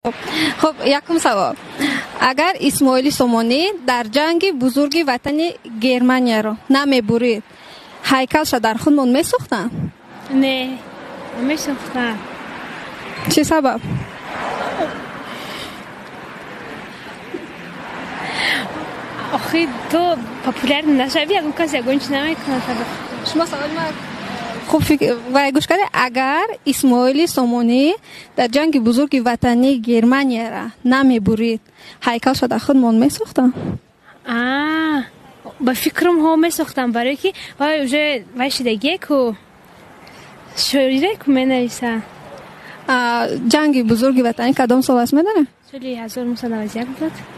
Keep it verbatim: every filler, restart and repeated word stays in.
خب یکم سوال. اگر اسماعیل سامانی در جنگ بزرگ وطنی گرمانیا رو نمیبرید هیکلش در خودمون میساختن؟ نه نمیساختن. چه سبب؟ آخه تو پاپولار نشوی اگه کسی اگونچ نمیکنه. شما سوال ما خوب فکر و گوش کرده. اگر اسماعیل سامانی در جنگ بزرگ وطنی گرمانیا را نمیبرید هیکلش در خودمون میساختن؟ آه با فکرم ها میساختم برای که وای اوجه وای شدگی کو شوریره کو مینویسه. جنگ بزرگ وطنی کدام سال است میدونه؟ سالی هزار و نهصد و نود و یک بود.